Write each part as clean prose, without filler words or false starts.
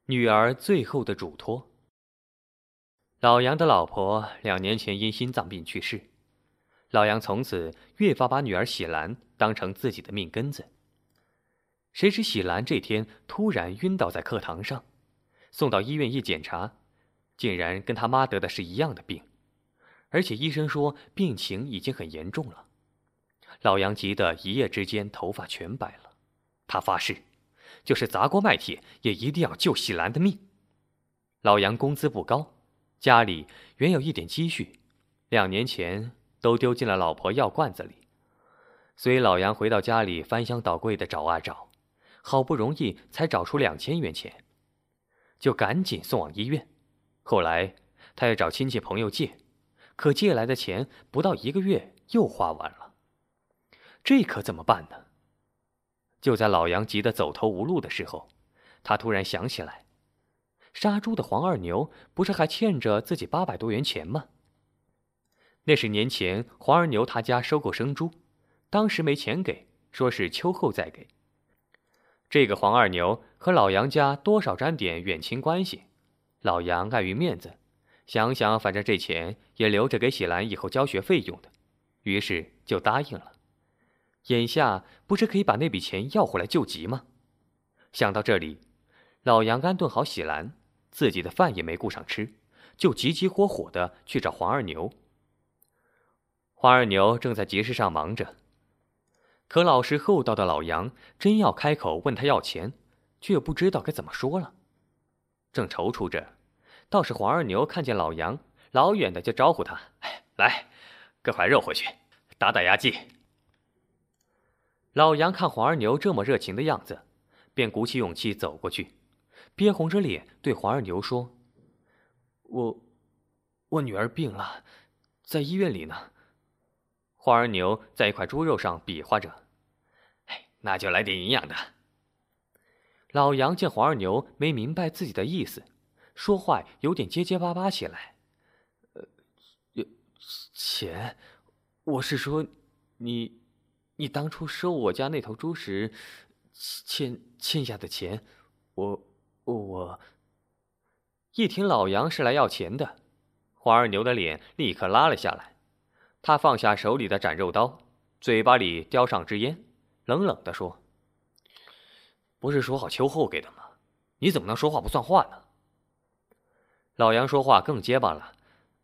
女儿最后的嘱托。老杨的老婆2年前因心脏病去世，老杨从此越发把女儿喜兰当成自己的命根子。谁知喜兰这天突然晕倒在课堂上，送到医院一检查，竟然跟他妈得的是一样的病，而且医生说病情已经很严重了。老杨急得一夜之间头发全白了，他发誓，就是砸锅卖铁也一定要救喜兰的命。老杨工资不高，家里原有一点积蓄，2年前都丢进了老婆药罐子里，所以老杨回到家里翻箱倒柜的找啊找，好不容易才找出2000元钱，就赶紧送往医院。后来他又找亲戚朋友借，可借来的钱不到1个月又花完了。这可怎么办呢？就在老杨急得走投无路的时候，他突然想起来，杀猪的黄二牛不是还欠着自己800多元钱吗？那是年前黄二牛他家收购生猪，当时没钱给，说是秋后再给。这个黄二牛和老杨家多少沾点远亲关系，老杨碍于面子，想想反正这钱也留着给喜兰以后交学费用的，于是就答应了。眼下不是可以把那笔钱要回来救急吗？想到这里，老杨安顿好喜兰，自己的饭也没顾上吃，就急急火火地去找黄二牛。黄二牛正在集市上忙着，可老实厚道的老杨真要开口问他要钱，却又不知道该怎么说了。正踌躇着，倒是黄二牛看见老杨，老远的就招呼他：“来，割块肉回去，打打牙祭。”老杨看黄二牛这么热情的样子，便鼓起勇气走过去，憋红着脸对黄二牛说：“我女儿病了，在医院里呢。”黄二牛在一块猪肉上比划着：“那就来点营养的。”老杨见黄二牛没明白自己的意思，说话有点结结巴巴起来：“钱，我是说，你当初收我家那头猪时欠下的钱，我……”一听老杨是来要钱的，黄二牛的脸立刻拉了下来，他放下手里的斩肉刀，嘴巴里叼上支烟，冷冷地说：“不是说好秋后给的吗？你怎么能说话不算话呢？”老杨说话更结巴了：“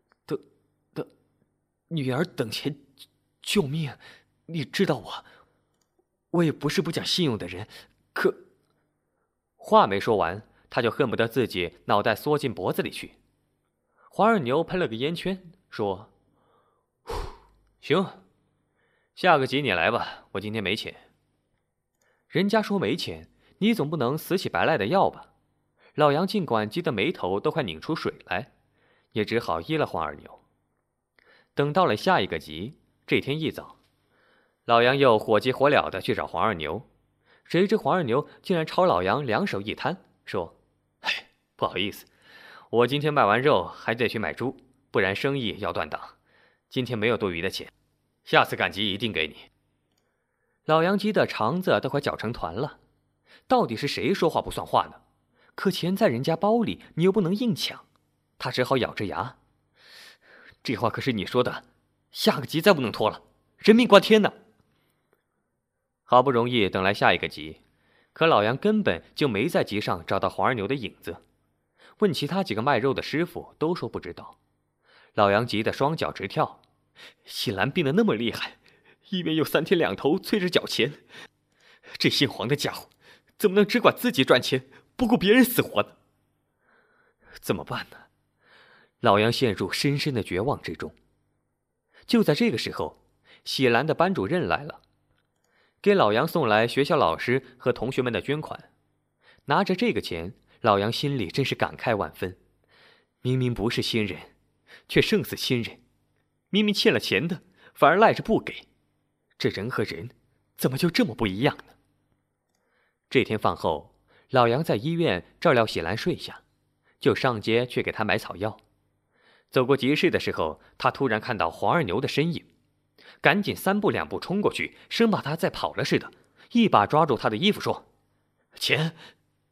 女儿等钱救命，你知道我也不是不讲信用的人，可……”话没说完，他就恨不得自己脑袋缩进脖子里去。黄二牛喷了个烟圈，说：“行，下个集你来吧，我今天没钱。”人家说没钱，你总不能死乞白赖的要吧？老杨尽管急得眉头都快拧出水来，也只好依了黄二牛。等到了下一个集，这天一早，老杨又火急火燎的去找黄二牛，谁知黄二牛竟然朝老杨两手一摊，说：“不好意思，我今天卖完肉还得去买猪，不然生意要断档，今天没有多余的钱，下次赶集一定给你。”老杨急得肠子都快搅成团了，到底是谁说话不算话呢？可钱在人家包里，你又不能硬抢，他只好咬着牙：“这话可是你说的，下个集再不能拖了，人命关天呢。”好不容易等来下一个集，可老杨根本就没在集上找到黄二牛的影子，问其他几个卖肉的师傅都说不知道。老杨急得双脚直跳，喜兰病得那么厉害，医院又3天2头催着缴钱，这姓黄的家伙怎么能只管自己赚钱，不顾别人死活呢？怎么办呢？老杨陷入深深的绝望之中。就在这个时候，喜兰的班主任来了，给老杨送来学校老师和同学们的捐款。拿着这个钱，老杨心里真是感慨万分。明明不是亲人，却胜似亲人；明明欠了钱的，反而赖着不给。这人和人，怎么就这么不一样呢？这天饭后，老杨在医院照料喜兰睡下，就上街去给她买草药。走过集市的时候，他突然看到黄二牛的身影，赶紧3步2步冲过去，生怕他再跑了似的，一把抓住他的衣服说：“钱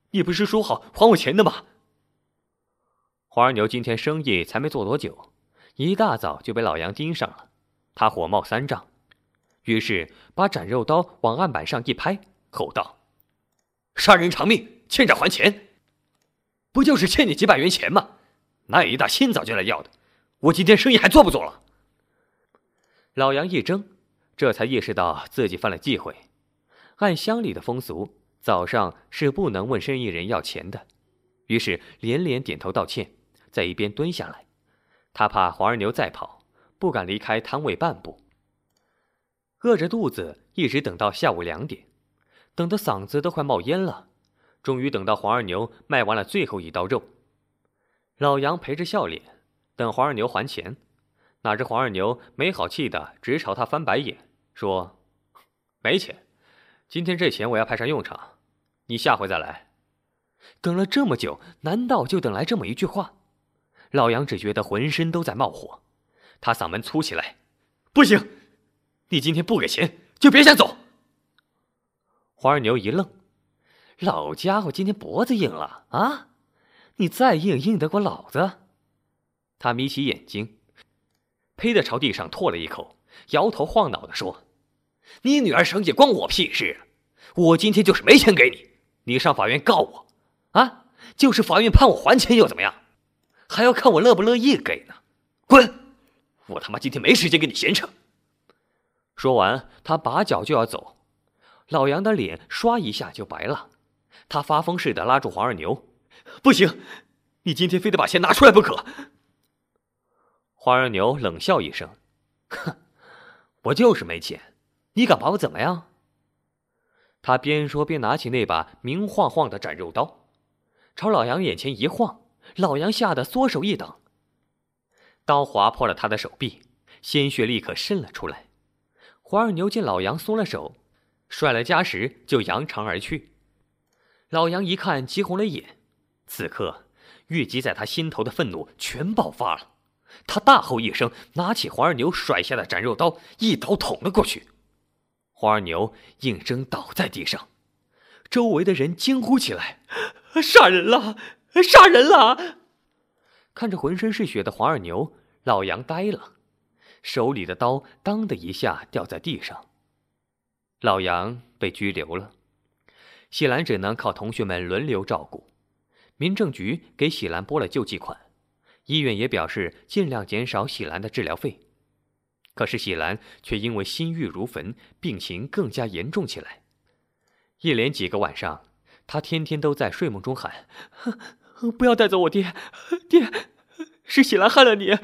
你不是说好还我钱的吗？黄二牛今天生意才没做多久，一大早就被老杨盯上了，他火冒三丈，于是把斩肉刀往案板上一拍，吼道：“杀人偿命，欠债还钱！不就是欠你几百元钱吗？哪有一大清早就来要的？我今天生意还做不做了？”老杨一怔，这才意识到自己犯了忌讳。按乡里的风俗，早上是不能问生意人要钱的，于是连连点头道歉，在一边蹲下来。他怕黄二牛再跑，不敢离开摊位半步。饿着肚子，一直等到下午2点，等得嗓子都快冒烟了。终于等到黄二牛卖完了最后一刀肉，老杨陪着笑脸等黄二牛还钱。哪知黄二牛没好气的直朝他翻白眼，说：“没钱，今天这钱我要派上用场，你下回再来。”等了这么久，难道就等来这么一句话？老杨只觉得浑身都在冒火，他嗓门粗起来：“不行，你今天不给钱就别想走！”黄二牛一愣，老家伙今天脖子硬了啊？你再硬得过老子？他眯起眼睛，呸的朝地上唾了一口，摇头晃脑地说：“你女儿生意关我屁事！我今天就是没钱给你，你上法院告我啊？就是法院判我还钱又怎么样？还要看我乐不乐意给呢？滚！我他妈今天没时间跟你闲扯！”说完，他拔脚就要走。老杨的脸刷一下就白了，他发疯似的拉住黄二牛：“不行，你今天非得把钱拿出来不可！”黄二牛冷笑一声：“哼，我就是没钱，你敢把我怎么样？”他边说边拿起那把明晃晃的斩肉刀，朝老杨眼前一晃。老杨吓得缩手一挡，刀划破了他的手臂，鲜血立刻渗了出来。黄二牛见老杨松了手，甩了夹石就扬长而去。老杨一看急红了眼，此刻郁积在他心头的愤怒全爆发了。他大吼一声，拿起黄二牛甩下的斩肉刀，一刀捅了过去。黄二牛应声倒在地上，周围的人惊呼起来：“杀人了！杀人了！”看着浑身是血的黄二牛，老杨呆了，手里的刀当的一下掉在地上。老杨被拘留了，喜兰只能靠同学们轮流照顾。民政局给喜兰拨了救济款，医院也表示尽量减少喜兰的治疗费。可是喜兰却因为心郁如焚，病情更加严重起来。一连几个晚上，他天天都在睡梦中喊：“不要带走我爹！爹，是喜兰害了你！”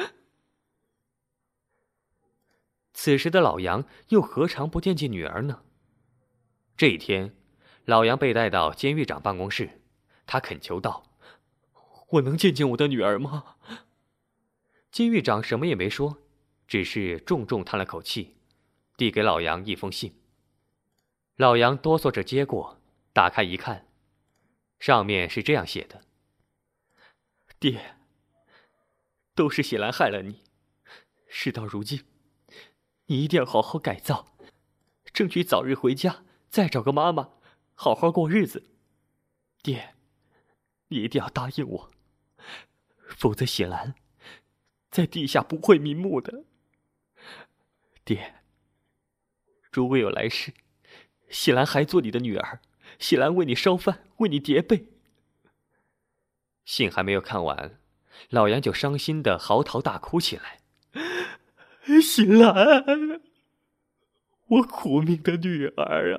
此时的老杨又何尝不惦记女儿呢？这一天，老杨被带到监狱长办公室，他恳求道：“我能见见我的女儿吗？”监狱长什么也没说，只是重重叹了口气，递给老杨一封信。老杨哆嗦着接过，打开一看，上面是这样写的：“爹，都是喜兰害了你，事到如今，你一定要好好改造，争取早日回家，再找个妈妈，好好过日子。爹，你一定要答应我，否则喜兰在地下不会瞑目的。爹，如果有来世，喜兰还做你的女儿，喜兰为你烧饭，为你叠被。”信还没有看完，老杨就伤心的嚎啕大哭起来：“喜兰，我苦命的女儿啊！”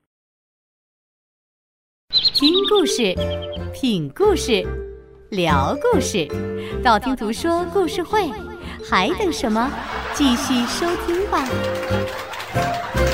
听故事，品故事，聊故事，道听途说故事会，还等什么？继续收听吧。